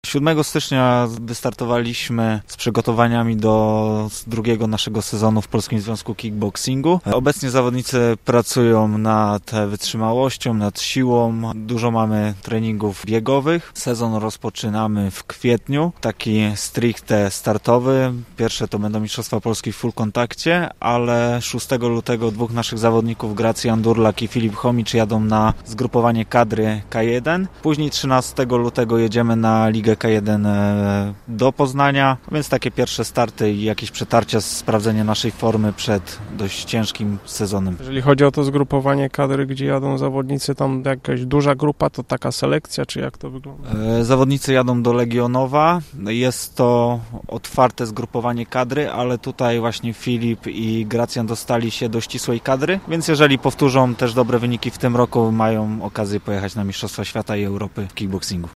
7 stycznia wystartowaliśmy z przygotowaniami do drugiego naszego sezonu w Polskim Związku Kickboxingu. Obecnie zawodnicy pracują nad wytrzymałością, nad siłą. Dużo mamy treningów biegowych. Sezon rozpoczynamy w kwietniu, taki stricte startowy. Pierwsze to będą Mistrzostwa Polski w full kontakcie, ale 6 lutego dwóch naszych zawodników, Gracjan Durlak i Filip Chomicz, jadą na zgrupowanie kadry K1. Później 13 lutego jedziemy na Ligę K1 do Poznania, więc takie pierwsze starty i jakieś przetarcia, sprawdzenie naszej formy przed dość ciężkim sezonem. Jeżeli chodzi o to zgrupowanie kadry, gdzie jadą zawodnicy, tam jakaś duża grupa, to taka selekcja, czy jak to wygląda? Zawodnicy jadą do Legionowa. Jest to otwarte zgrupowanie kadry, ale tutaj właśnie Filip i Gracjan dostali się do ścisłej kadry, więc jeżeli powtórzą też dobre wyniki w tym roku, mają okazję pojechać na Mistrzostwa Świata i Europy w kickboxingu.